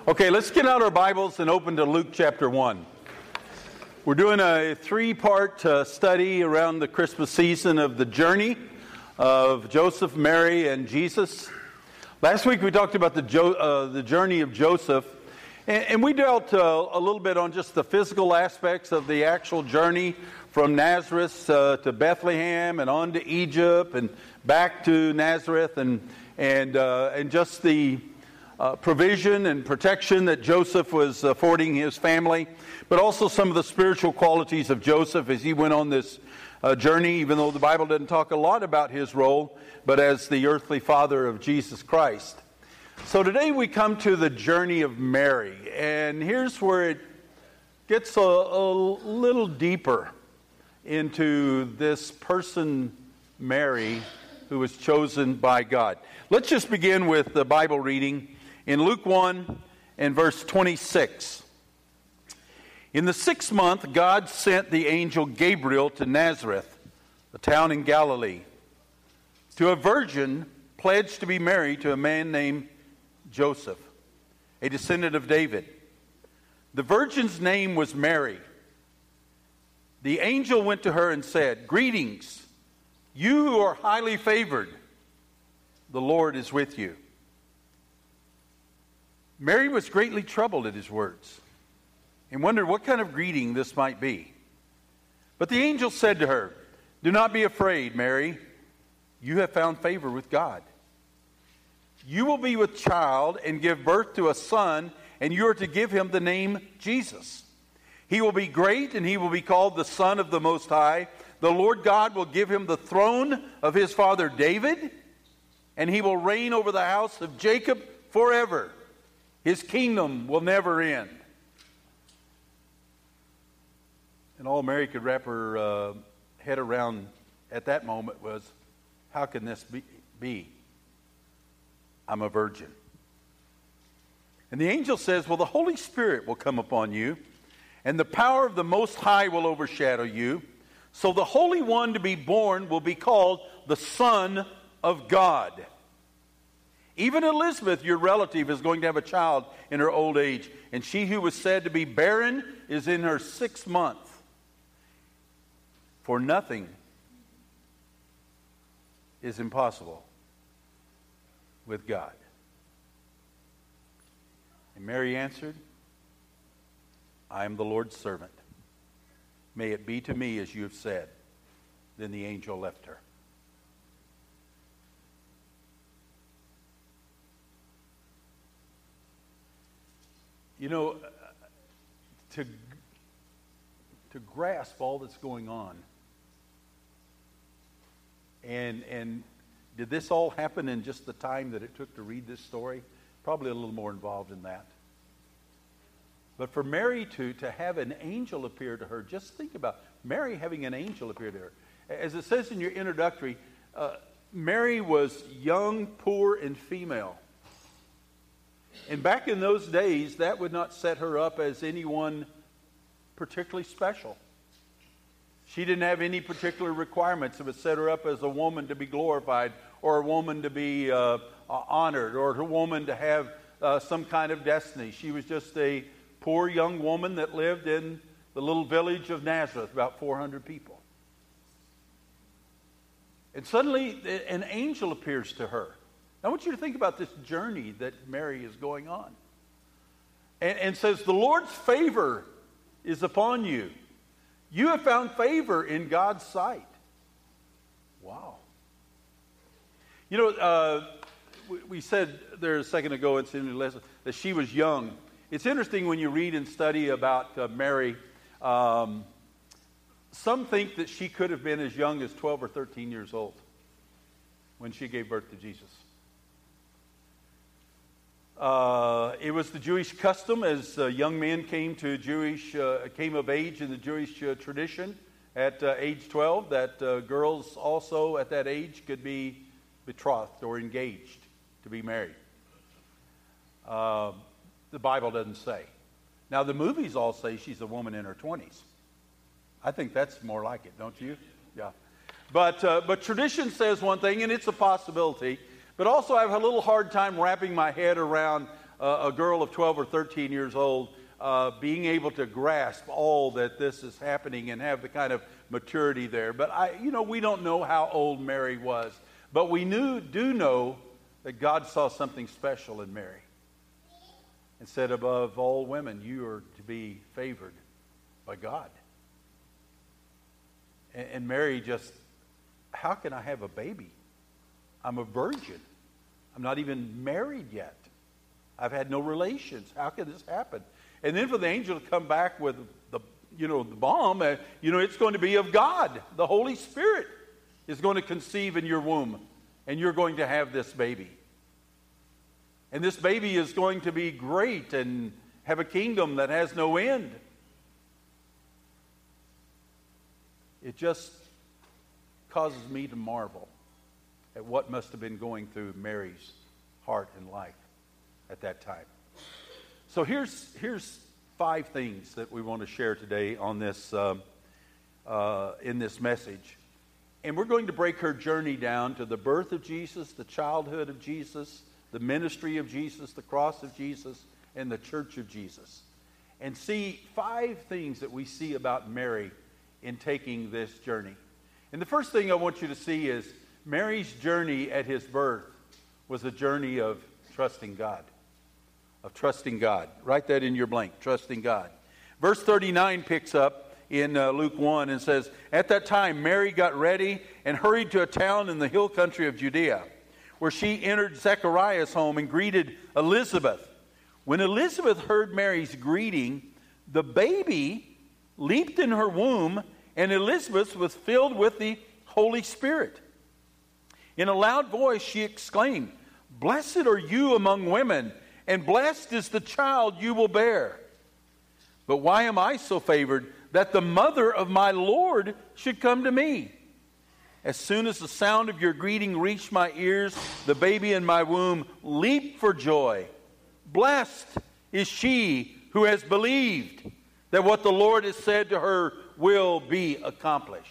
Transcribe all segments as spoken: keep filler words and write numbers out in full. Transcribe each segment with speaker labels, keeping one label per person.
Speaker 1: Okay, let's get out our Bibles and open to Luke chapter one. We're doing a three-part uh, study around the Christmas season of the journey of Joseph, Mary, and Jesus. Last week we talked about the jo- uh, the journey of Joseph, and, and we dealt uh, a little bit on just the physical aspects of the actual journey from Nazareth uh, to Bethlehem and on to Egypt and back to Nazareth, and and uh, and just the Uh, provision and protection that Joseph was affording his family, but also some of the spiritual qualities of Joseph as he went on this uh, journey, even though the Bible doesn't talk a lot about his role, but as the earthly father of Jesus Christ. So today we come to the journey of Mary, and here's where it gets a, a little deeper into this person, Mary, who was chosen by God. Let's just begin with the Bible reading in Luke one and verse twenty-six. In the sixth month, God sent the angel Gabriel to Nazareth, a town in Galilee, to a virgin pledged to be married to a man named Joseph, a descendant of David. The virgin's name was Mary. The angel went to her and said, "Greetings, you who are highly favored. The Lord is with you." Mary was greatly troubled at his words and wondered what kind of greeting this might be. But the angel said to her, "Do not be afraid, Mary. You have found favor with God. You will be with child and give birth to a son, and you are to give him the name Jesus. He will be great, and he will be called the Son of the Most High. The Lord God will give him the throne of his father David, and he will reign over the house of Jacob forever. His kingdom will never end." And all Mary could wrap her uh, head around at that moment was, how can this be, be? I'm a virgin. And the angel says, "Well, the Holy Spirit will come upon you, and the power of the Most High will overshadow you. So the Holy One to be born will be called the Son of God. Even Elizabeth, your relative, is going to have a child in her old age, and she who was said to be barren is in her sixth month. For nothing is impossible with God." And Mary answered, "I am the Lord's servant. May it be to me as you have said." Then the angel left her. You know, to, to grasp all that's going on, and and did this all happen in just the time that it took to read this story? Probably a little more involved in that. But for Mary to, to have an angel appear to her, just think about Mary having an angel appear to her. As it says in your introductory, uh, Mary was young, poor, and female. And back in those days, that would not set her up as anyone particularly special. She didn't have any particular requirements. It would set her up as a woman to be glorified, or a woman to be uh, uh, honored, or a woman to have uh, some kind of destiny. She was just a poor young woman that lived in the little village of Nazareth, about four hundred people. And suddenly, an angel appears to her. I want you to think about this journey that Mary is going on. And, and says, "The Lord's favor is upon you. You have found favor in God's sight." Wow. You know, uh, we, we said there a second ago in the lesson that she was young. It's interesting when you read and study about uh, Mary. Um, some think that she could have been as young as twelve or thirteen years old when she gave birth to Jesus. Uh, it was the Jewish custom as uh, young men came to Jewish uh, came of age in the Jewish uh, tradition at uh, age twelve that uh, girls also at that age could be betrothed or engaged to be married. Uh, the Bible doesn't say. Now the movies all say she's a woman in her twenties. I think that's more like it, don't you? Yeah. But uh, but tradition says one thing, and it's a possibility. But also I have a little hard time wrapping my head around uh, uh, a girl of twelve or thirteen years old uh, being able to grasp all that this is happening and have the kind of maturity there. But I, you know, we don't know how old Mary was, but we knew, do know that God saw something special in Mary and said, above all women, you are to be favored by God. And, and Mary just, how can I have a baby? I'm a virgin. I'm not even married yet. I've had no relations. How can this happen? And then for the angel to come back with the, you know, the bomb, uh, you know, it's going to be of God. The Holy Spirit is going to conceive in your womb, and you're going to have this baby. And this baby is going to be great and have a kingdom that has no end. It just causes me to marvel at what must have been going through Mary's heart and life at that time. So here's here's five things that we want to share today on this uh, uh, in this message, and we're going to break her journey down to the birth of Jesus, the childhood of Jesus, the ministry of Jesus, the cross of Jesus, and the church of Jesus, and see five things that we see about Mary in taking this journey. And the first thing I want you to see is Mary's journey at his birth was a journey of trusting God. Of trusting God. Write that in your blank, trusting God. Verse thirty-nine picks up in uh, Luke one and says, at that time Mary got ready and hurried to a town in the hill country of Judea, where she entered Zechariah's home and greeted Elizabeth. When Elizabeth heard Mary's greeting, the baby leaped in her womb, and Elizabeth was filled with the Holy Spirit. In a loud voice she exclaimed, blessed are you among women, and blessed is the child you will bear. But why am I so favored that the mother of my Lord should come to me? As soon as the sound of your greeting reached my ears, the baby in my womb leaped for joy. Blessed is she who has believed that what the Lord has said to her will be accomplished.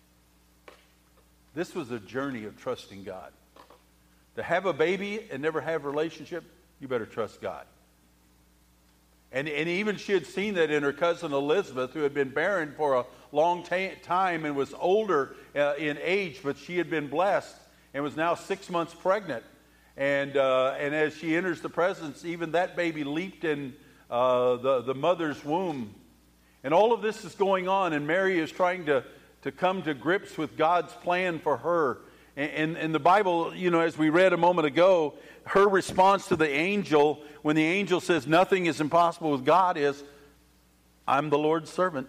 Speaker 1: This was a journey of trusting God. To have a baby and never have a relationship, you better trust God. And, and even she had seen that in her cousin Elizabeth, who had been barren for a long ta- time and was older uh, in age, but she had been blessed and was now six months pregnant. And uh, and as she enters the presence, even that baby leaped in uh, the, the mother's womb. And all of this is going on, and Mary is trying to, to come to grips with God's plan for her. And in the Bible, you know, as we read a moment ago, her response to the angel, when the angel says nothing is impossible with God, is, I'm the Lord's servant.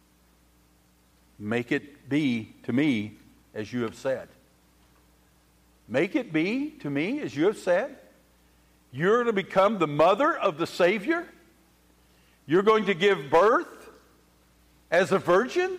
Speaker 1: Make it be to me as you have said. Make it be to me as you have said. You're going to become the mother of the Savior. You're going to give birth as a virgin.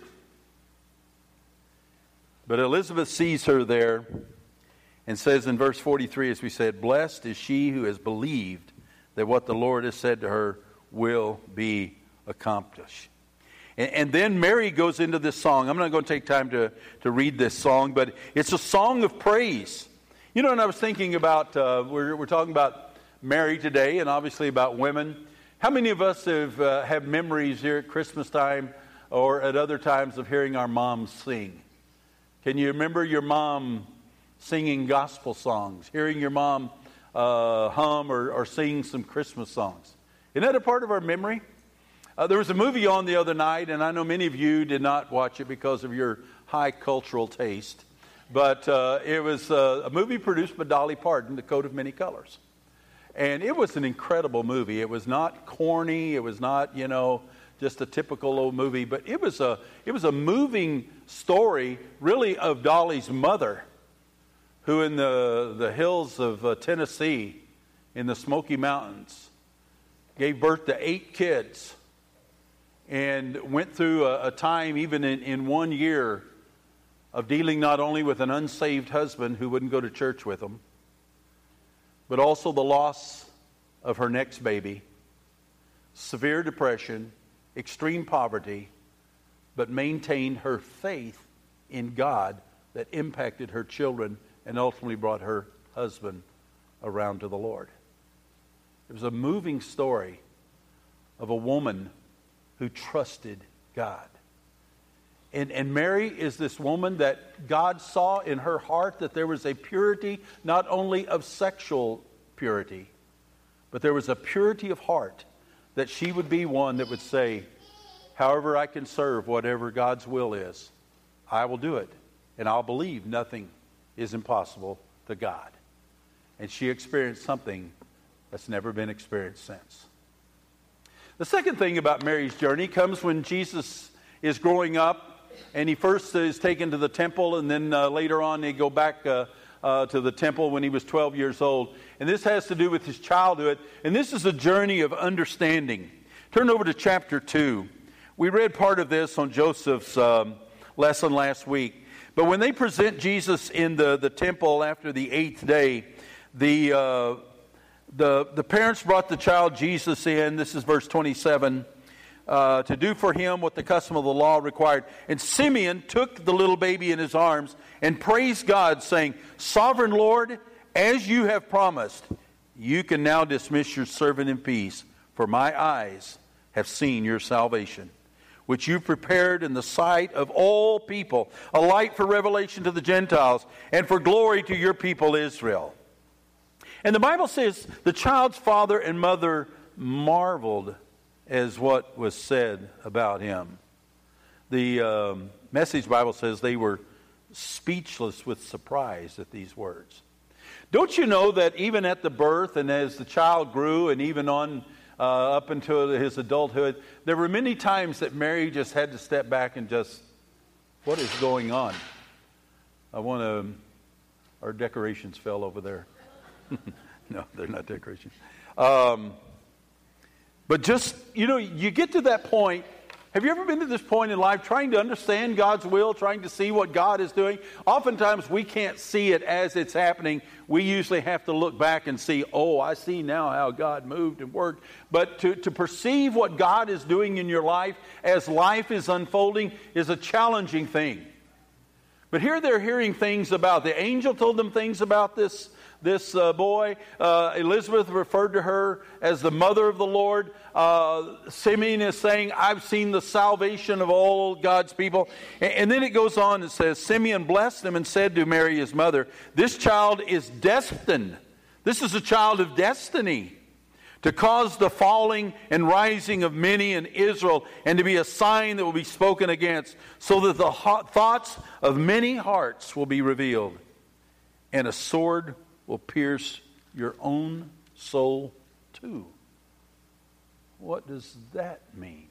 Speaker 1: But Elizabeth sees her there and says in verse forty-three, as we said, blessed is she who has believed that what the Lord has said to her will be accomplished. And, and then Mary goes into this song. I'm not going to take time to, to read this song, but it's a song of praise. You know, and I was thinking about, uh, we're, we're talking about Mary today and obviously about women. How many of us have, uh, have memories here at Christmas time or at other times of hearing our moms sing? Can you remember your mom singing gospel songs, hearing your mom uh, hum or, or sing some Christmas songs? Isn't that a part of our memory? Uh, there was a movie on the other night, and I know many of you did not watch it because of your high cultural taste, but uh, it was uh, a movie produced by Dolly Parton, The Coat of Many Colors. And it was an incredible movie. It was not corny. It was not, you know, just a typical old movie, but it was a it was a moving story, really, of Dolly's mother, who in the the hills of uh, Tennessee, in the Smoky Mountains, gave birth to eight kids, and went through a, a time, even in, in one year, of dealing not only with an unsaved husband who wouldn't go to church with them, but also the loss of her next baby, severe depression, extreme poverty, but maintained her faith in God that impacted her children and ultimately brought her husband around to the Lord. It was a moving story of a woman who trusted God. And, and Mary is this woman that God saw in her heart that there was a purity, not only of sexual purity, but there was a purity of heart, that she would be one that would say, however I can serve whatever God's will is, I will do it. And I'll believe nothing is impossible to God. And she experienced something that's never been experienced since. The second thing about Mary's journey comes when Jesus is growing up, and he first is taken to the temple, and then uh, later on they go back uh, uh, to the temple when he was twelve years old. And this has to do with his childhood, and this is a journey of understanding. Turn over to chapter two. We read part of this on Joseph's um, lesson last week. But when they present Jesus in the, the temple after the eighth day, the, uh, the, the parents brought the child Jesus in. This is verse twenty-seven. Uh, to do for him what the custom of the law required. And Simeon took the little baby in his arms and praised God, saying, Sovereign Lord, as you have promised, you can now dismiss your servant in peace, for my eyes have seen your salvation, which you prepared in the sight of all people, a light for revelation to the Gentiles, and for glory to your people Israel. And the Bible says the child's father and mother marveled as what was said about him. The um, Message Bible says they were speechless with surprise at these words. Don't you know that even at the birth and as the child grew and even on uh, up until his adulthood, there were many times that Mary just had to step back and just, what is going on? I want to, our decorations fell over there. No, they're not decorations. Um, But just, you know, you get to that point. Have you ever been to this point in life trying to understand God's will, trying to see what God is doing? Oftentimes we can't see it as it's happening. We usually have to look back and see, oh, I see now how God moved and worked. But to, to perceive what God is doing in your life as life is unfolding is a challenging thing. But here they're hearing things about, the angel told them things about this This uh, boy. uh, Elizabeth referred to her as the mother of the Lord. Uh, Simeon is saying, I've seen the salvation of all God's people. And, and then it goes on and says, Simeon blessed him and said to Mary his mother, this child is destined. This is a child of destiny to cause the falling and rising of many in Israel, and to be a sign that will be spoken against, so that the thoughts of many hearts will be revealed, and a sword will pierce your own soul too. What does that mean?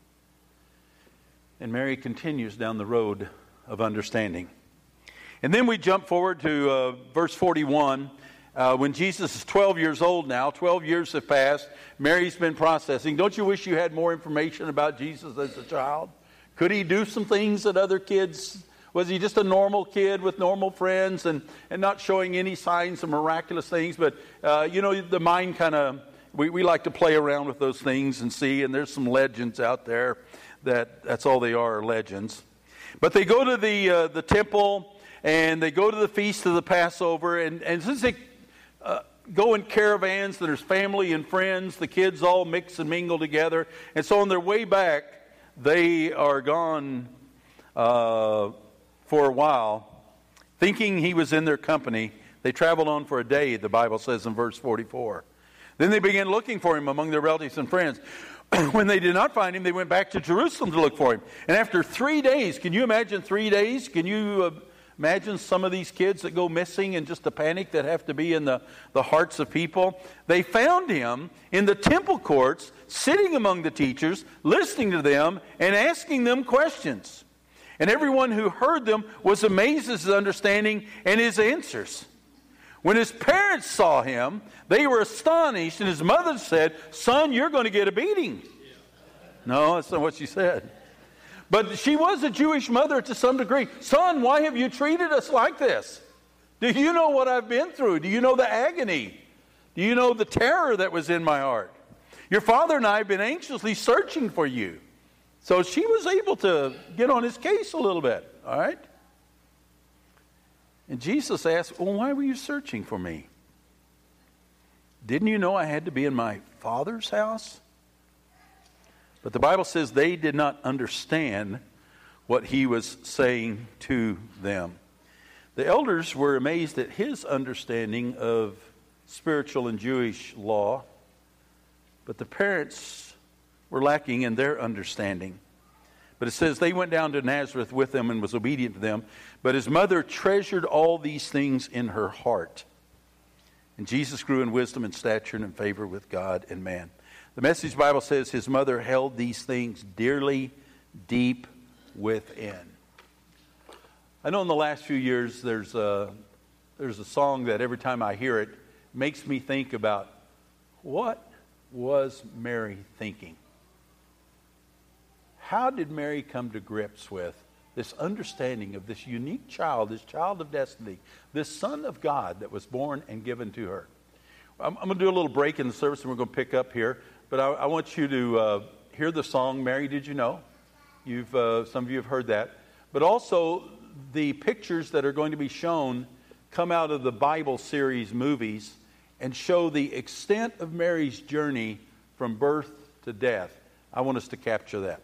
Speaker 1: And Mary continues down the road of understanding. And then we jump forward to uh, verse forty-one. Uh, when Jesus is twelve years old now, twelve years have passed, Mary's been processing. Don't you wish you had more information about Jesus as a child? Could he do some things that other kids... Was he just a normal kid with normal friends and, and not showing any signs of miraculous things? But, uh, you know, the mind kind of, we, we like to play around with those things and see, and there's some legends out there that that's all they are, are legends. But they go to the uh, the temple, and they go to the feast of the Passover, and, and since they uh, go in caravans, there's family and friends, the kids all mix and mingle together, and so on their way back, they are gone uh for a while, thinking he was in their company. They traveled on for a day, the Bible says in verse forty-four. Then they began looking for him among their relatives and friends. When they did not find him, they went back to Jerusalem to look for him. And after three days, can you imagine three days? Can you uh, imagine some of these kids that go missing and just the panic that have to be in the, the hearts of people? They found him in the temple courts, sitting among the teachers, listening to them and asking them questions. And everyone who heard them was amazed at his understanding and his answers. When his parents saw him, they were astonished, and his mother said, Son, you're going to get a beating. No, that's not what she said. But she was a Jewish mother to some degree. Son, why have you treated us like this? Do you know what I've been through? Do you know the agony? Do you know the terror that was in my heart? Your father and I have been anxiously searching for you. So she was able to get on his case a little bit, all right? And Jesus asked, well, why were you searching for me? Didn't you know I had to be in my Father's house? But the Bible says they did not understand what he was saying to them. The elders were amazed at his understanding of spiritual and Jewish law, but the parents were lacking in their understanding. But it says they went down to Nazareth with them and was obedient to them. But his mother treasured all these things in her heart. And Jesus grew in wisdom and stature and in favor with God and man. The Message Bible says his mother held these things dearly deep within. I know in the last few years there's a, there's a song that every time I hear it makes me think about what was Mary thinking? How did Mary come to grips with this understanding of this unique child, this child of destiny, this Son of God that was born and given to her? I'm, I'm going to do a little break in the service and we're going to pick up here. But I, I want you to uh, hear the song, Mary, Did You Know? You've uh, some of you have heard that. But also the pictures that are going to be shown come out of the Bible series movies and show the extent of Mary's journey from birth to death. I want us to capture that.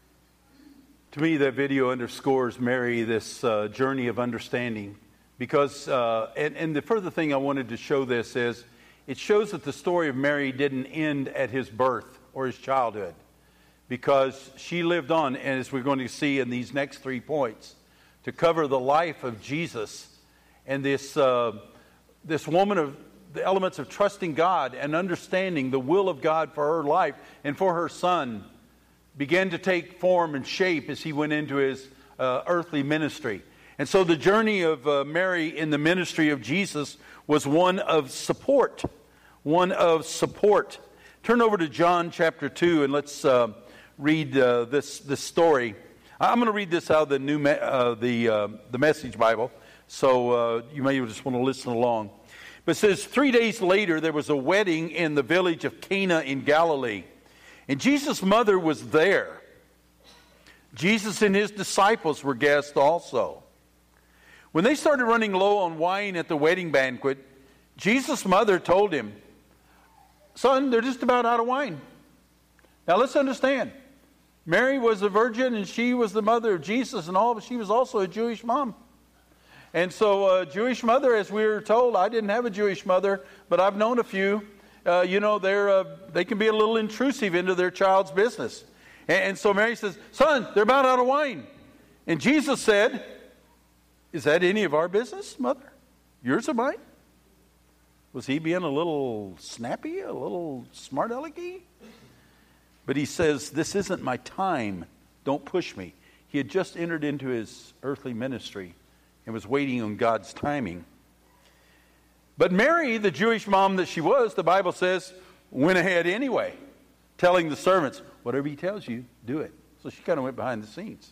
Speaker 1: To me, that video underscores Mary, this uh, journey of understanding. Because, uh, and, and the further thing I wanted to show this is, it shows that the story of Mary didn't end at his birth or his childhood. Because she lived on, and as we're going to see in these next three points, to cover the life of Jesus and this, uh, this woman of the elements of trusting God and understanding the will of God for her life and for her son began to take form and shape as he went into his uh, earthly ministry. And so the journey of uh, Mary in the ministry of Jesus was one of support. One of support. Turn over to John chapter two and let's uh, read uh, this this story. I'm going to read this out of the new me- uh, the uh, the Message Bible, so uh, you may just want to listen along. But it says, three days later there was a wedding in the village of Cana in Galilee. And Jesus' mother was there. Jesus and his disciples were guests also. When they started running low on wine at the wedding banquet, Jesus' mother told him, "Son, they're just about out of wine." Now let's understand. Mary was a virgin and she was the mother of Jesus and all, but she was also a Jewish mom. And so a Jewish mother, as we were told, I didn't have a Jewish mother, but I've known a few. Uh, you know, they're uh, they can be a little intrusive into their child's business. And, and so Mary says, "Son, they're about out of wine." And Jesus said, "Is that any of our business, mother? Yours or mine?" Was he being a little snappy, a little smart-alecky? But he says, "This isn't my time. Don't push me." He had just entered into his earthly ministry and was waiting on God's timing. But Mary, the Jewish mom that she was, the Bible says, went ahead anyway, telling the servants, "Whatever he tells you, do it." So she kind of went behind the scenes.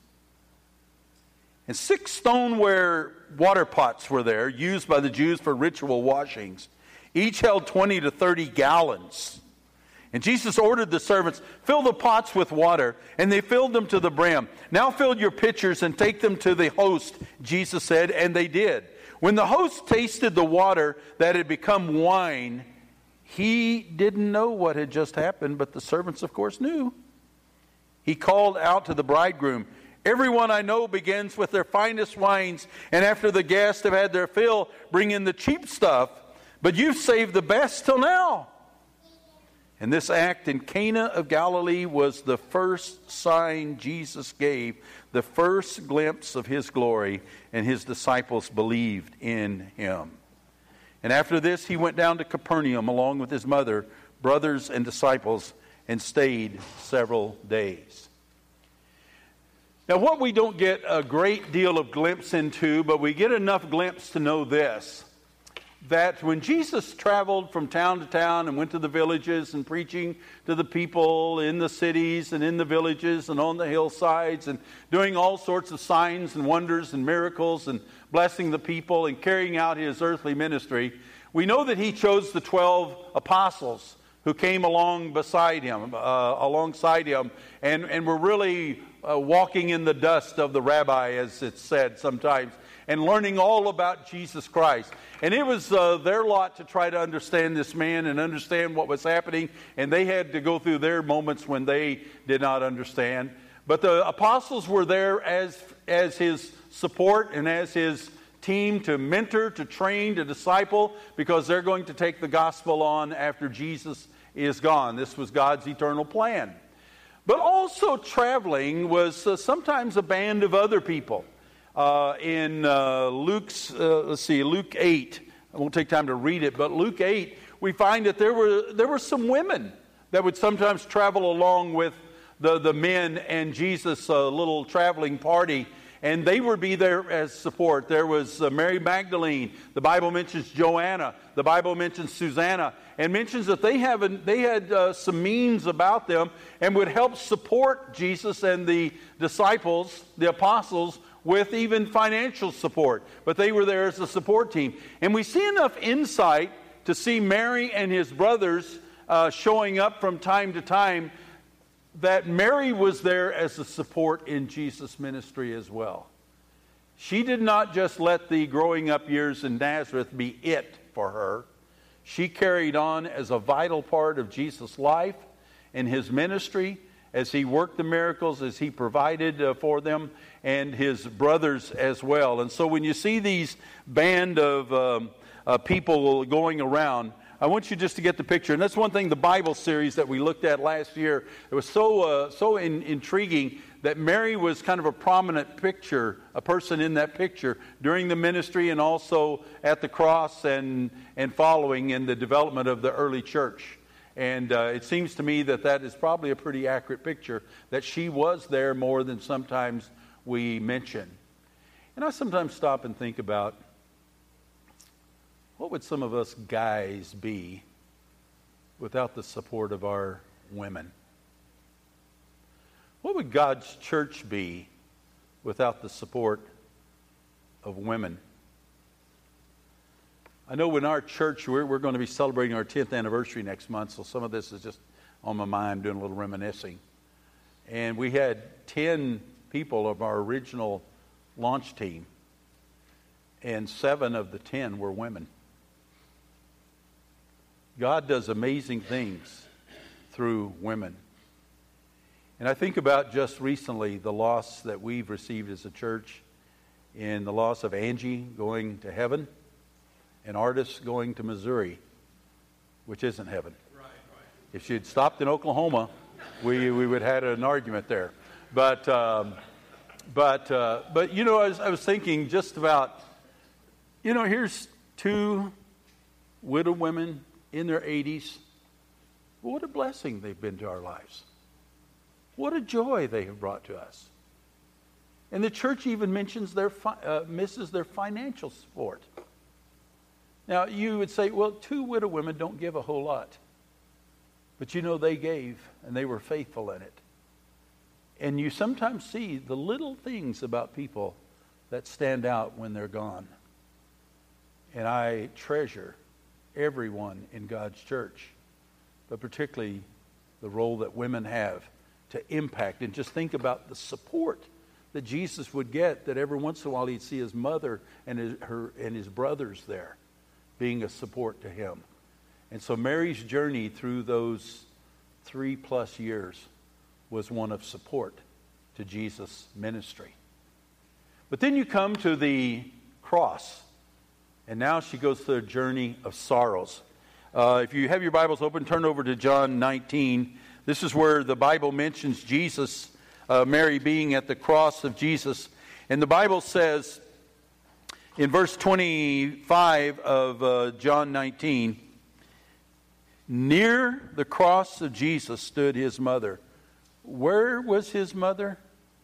Speaker 1: And six stoneware water pots were there, used by the Jews for ritual washings. Each held twenty to thirty gallons. And Jesus ordered the servants, "Fill the pots with water." And they filled them to the brim. "Now fill your pitchers and take them to the host," Jesus said, and they did. When the host tasted the water that had become wine, he didn't know what had just happened, but the servants, of course, knew. He called out to the bridegroom, "Everyone I know begins with their finest wines, and after the guests have had their fill, bring in the cheap stuff. But you've saved the best till now." And this act in Cana of Galilee was the first sign Jesus gave, the first glimpse of his glory, and his disciples believed in him. And after this, he went down to Capernaum along with his mother, brothers, and disciples, and stayed several days. Now, what we don't get a great deal of glimpse into, but we get enough glimpse to know this, that when Jesus traveled from town to town and went to the villages and preaching to the people in the cities and in the villages and on the hillsides and doing all sorts of signs and wonders and miracles and blessing the people and carrying out his earthly ministry, we know that he chose the twelve apostles who came along beside him, uh, alongside him, and, and were really uh, walking in the dust of the rabbi, as it's said sometimes. and learning all about Jesus Christ. And it was uh, their lot to try to understand this man and understand what was happening, and they had to go through their moments when they did not understand. But the apostles were there as, as his support and as his team to mentor, to train, to disciple, because they're going to take the gospel on after Jesus is gone. This was God's eternal plan. But also traveling was uh, sometimes a band of other people. Uh, in uh, Luke's, uh, let's see, Luke eight, I won't take time to read it, but Luke eight, we find that there were there were some women that would sometimes travel along with the, the men and Jesus' uh, little traveling party, and they would be there as support. There was uh, Mary Magdalene. The Bible mentions Joanna. The Bible mentions Susanna, and mentions that they have an, they had uh, some means about them and would help support Jesus and the disciples, the apostles, with even financial support. But they were there as a support team. And we see enough insight to see Mary and his brothers uh, showing up from time to time, that Mary was there as a support in Jesus' ministry as well. She did not just let the growing up years in Nazareth be it for her. She carried on as a vital part of Jesus' life and his ministry, as he worked the miracles, as he provided uh, for them, and his brothers as well. And so when you see these band of um, uh, people going around, I want you just to get the picture. And that's one thing, the Bible series that we looked at last year, it was so uh, so in, intriguing that Mary was kind of a prominent picture, a person in that picture during the ministry and also at the cross and, and following in the development of the early church. And uh, it seems to me that that is probably a pretty accurate picture, that she was there more than sometimes we mention. And I sometimes stop and think about, what would some of us guys be without the support of our women? What would God's church be without the support of women? I know in our church, we're, we're going to be celebrating our tenth anniversary next month, so some of this is just on my mind, doing a little reminiscing. And we had ten people of our original launch team, and seven of the ten were women. God does amazing things through women. And I think about just recently the loss that we've received as a church in the loss of Angie going to heaven, and Artis going to Missouri, which isn't heaven. Right, right. If she had stopped in Oklahoma, we we would have had an argument there. But um, but uh, but you know, I was, I was thinking just about, you know, here's two widowed women in their eighties. What a blessing they've been to our lives. What a joy they have brought to us. And the church even mentions their fi- uh, misses their financial support. Now, you would say, well, two widow women don't give a whole lot. But you know, they gave, and they were faithful in it. And you sometimes see the little things about people that stand out when they're gone. And I treasure everyone in God's church, but particularly the role that women have to impact. And just think about the support that Jesus would get, that every once in a while he'd see his mother and his, her, and his brothers there, being a support to him. And so Mary's journey through those three plus years was one of support to Jesus' ministry. But then you come to the cross, and now she goes through a journey of sorrows. Uh, if you have your Bibles open, turn over to John nineteen. This is where the Bible mentions Jesus, uh, Mary being at the cross of Jesus. And the Bible says, in verse twenty-five of uh, John nineteen, near the cross of Jesus stood his mother. Where was his mother?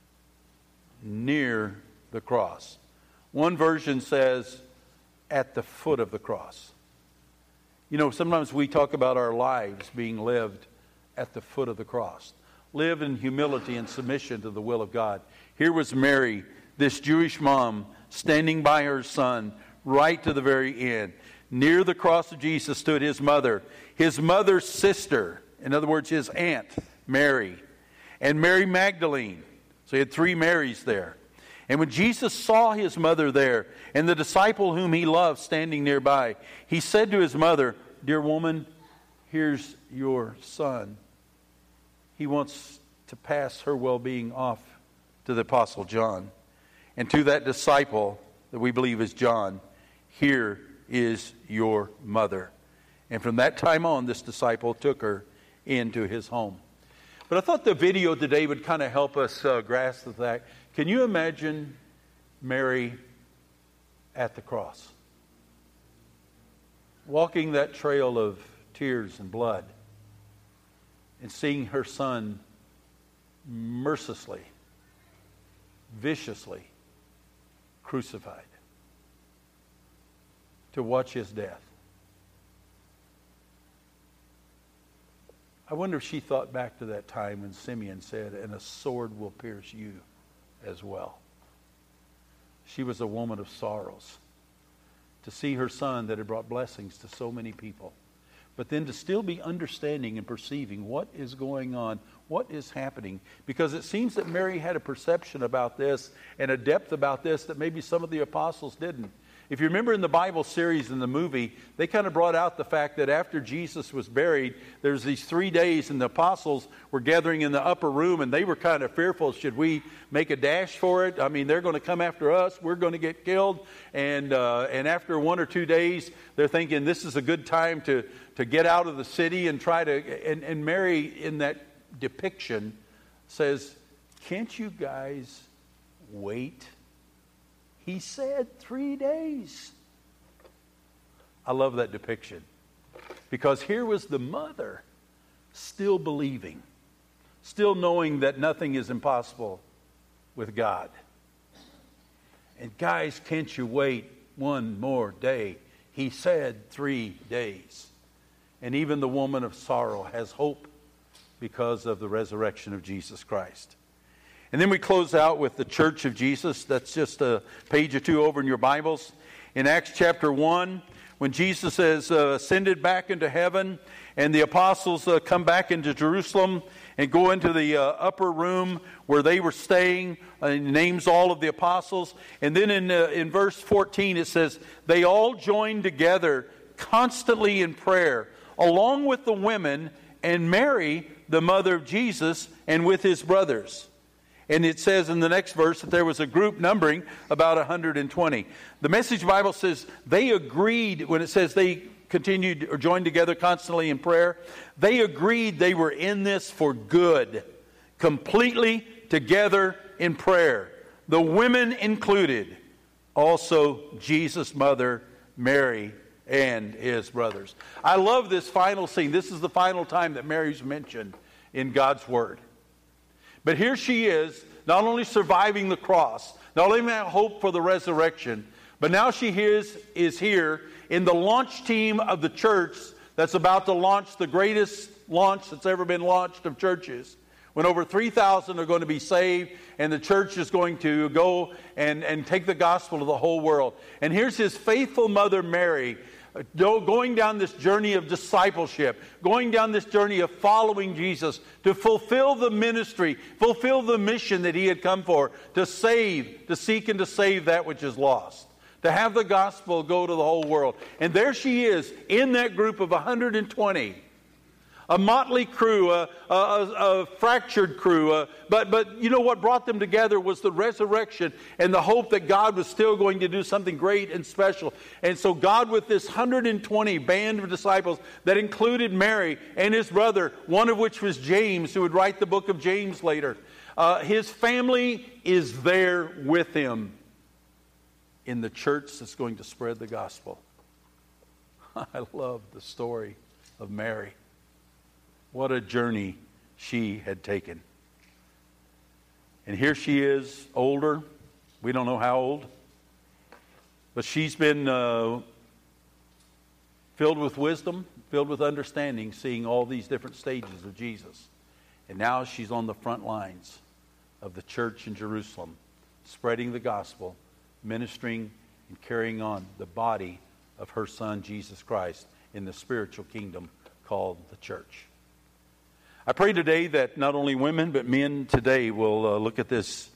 Speaker 1: Near the cross. One version says, at the foot of the cross. You know, sometimes we talk about our lives being lived at the foot of the cross. Live in humility and submission to the will of God. Here was Mary, this Jewish mom, standing by her son right to the very end. Near the cross of Jesus stood his mother, his mother's sister, in other words, his aunt, Mary, and Mary Magdalene. So he had three Marys there. And when Jesus saw his mother there, and the disciple whom he loved standing nearby, he said to his mother, "Dear woman, here's your son." He wants to pass her well-being off to the Apostle John. And to that disciple that we believe is John, "Here is your mother." And from that time on, this disciple took her into his home. But I thought the video today would kind of help us uh, grasp the fact. Can you imagine Mary at the cross? Walking that trail of tears and blood and seeing her son mercilessly, viciously crucified to watch his death. I wonder if she thought back to that time when Simeon said, "And a sword will pierce you as well." She was a woman of sorrows. To see her son that had brought blessings to so many people, but then to still be understanding and perceiving what is going on, what is happening. Because it seems that Mary had a perception about this and a depth about this that maybe some of the apostles didn't. If you remember in the Bible series, in the movie, they kind of brought out the fact that after Jesus was buried, there's these three days and the apostles were gathering in the upper room and they were kind of fearful. Should we make a dash for it? I mean, they're going to come after us. We're going to get killed. And uh, and after one or two days, they're thinking this is a good time to, to get out of the city and try to... And, and Mary, in that depiction, says, "Can't you guys wait? He said three days. I love that depiction. Because here was the mother still believing, still knowing that nothing is impossible with God. And guys, can't you wait one more day? He said three days. And even the woman of sorrow has hope because of the resurrection of Jesus Christ. And then we close out with the Church of Jesus. That's just a page or two over in your Bibles. In Acts chapter one, when Jesus has uh, ascended back into heaven, and the apostles uh, come back into Jerusalem and go into the uh, upper room where they were staying. Uh, he names all of the apostles. And then in, uh, in verse fourteen it says, "They all joined together constantly in prayer, along with the women and Mary, the mother of Jesus, and with his brothers." And it says in the next verse that there was a group numbering about one hundred twenty. The Message Bible says they agreed, when it says they continued or joined together constantly in prayer, they agreed they were in this for good, completely together in prayer. The women included, also Jesus' mother, Mary, and his brothers. I love this final scene. This is the final time that Mary's mentioned in God's Word. But here she is, not only surviving the cross, not only having hope for the resurrection, but now she is, is here in the launch team of the church that's about to launch the greatest launch that's ever been launched of churches. When over three thousand are going to be saved, and the church is going to go and, and take the gospel to the whole world. And here's his faithful mother, Mary, going down this journey of discipleship, going down this journey of following Jesus to fulfill the ministry, fulfill the mission that he had come for, to save, to seek and to save that which is lost, to have the gospel go to the whole world. And there she is in that group of one hundred twenty. A motley crew, a, a, a fractured crew. A, but, but you know what brought them together was the resurrection and the hope that God was still going to do something great and special. And so God, with this one hundred twenty band of disciples that included Mary and his brother, one of which was James, who would write the book of James later. Uh, his family is there with him in the church that's going to spread the gospel. I love the story of Mary. What a journey she had taken. And here she is, older. We don't know how old. But she's been uh, filled with wisdom, filled with understanding, seeing all these different stages of Jesus. And now she's on the front lines of the church in Jerusalem, spreading the gospel, ministering and carrying on the body of her son, Jesus Christ, in the spiritual kingdom called the church. I pray today that not only women but men today will uh, look at this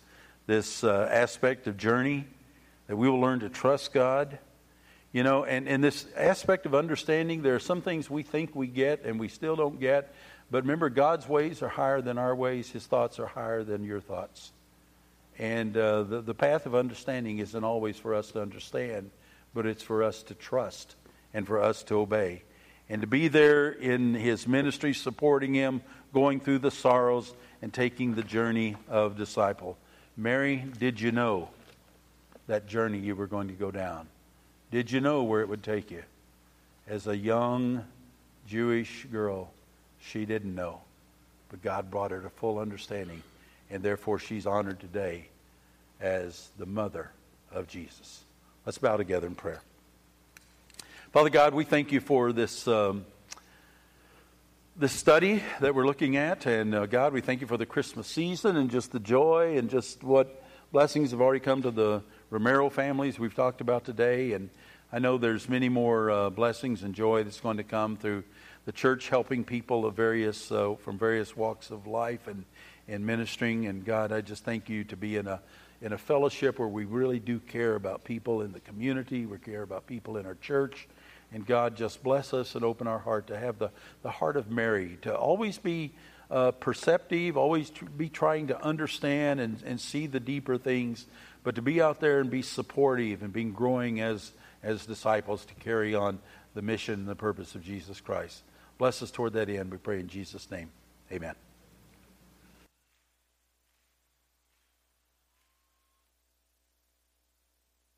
Speaker 1: this uh, aspect of journey, that we will learn to trust God. You know, and in this aspect of understanding, there are some things we think we get and we still don't get. But remember, God's ways are higher than our ways. His thoughts are higher than your thoughts. And uh, the, the path of understanding isn't always for us to understand, but it's for us to trust and for us to obey. And to be there in His ministry, supporting Him, going through the sorrows, and taking the journey of disciple. Mary, did you know that journey you were going to go down? Did you know where it would take you? As a young Jewish girl, she didn't know. But God brought her to full understanding. And therefore she's honored today as the mother of Jesus. Let's bow together in prayer. Father God, we thank you for this um, this study that we're looking at. And uh, God, we thank you for the Christmas season and just the joy and just what blessings have already come to the Romero families we've talked about today. And I know there's many more uh, blessings and joy that's going to come through the church helping people of various uh, from various walks of life and, and ministering. And God, I just thank you to be in a in a fellowship where we really do care about people in the community. We care about people in our church. And God, just bless us and open our heart to have the, the heart of Mary, to always be uh, perceptive, always tr- be trying to understand and, and see the deeper things, but to be out there and be supportive and being growing as, as disciples to carry on the mission and the purpose of Jesus Christ. Bless us toward that end, we pray in Jesus' name. Amen.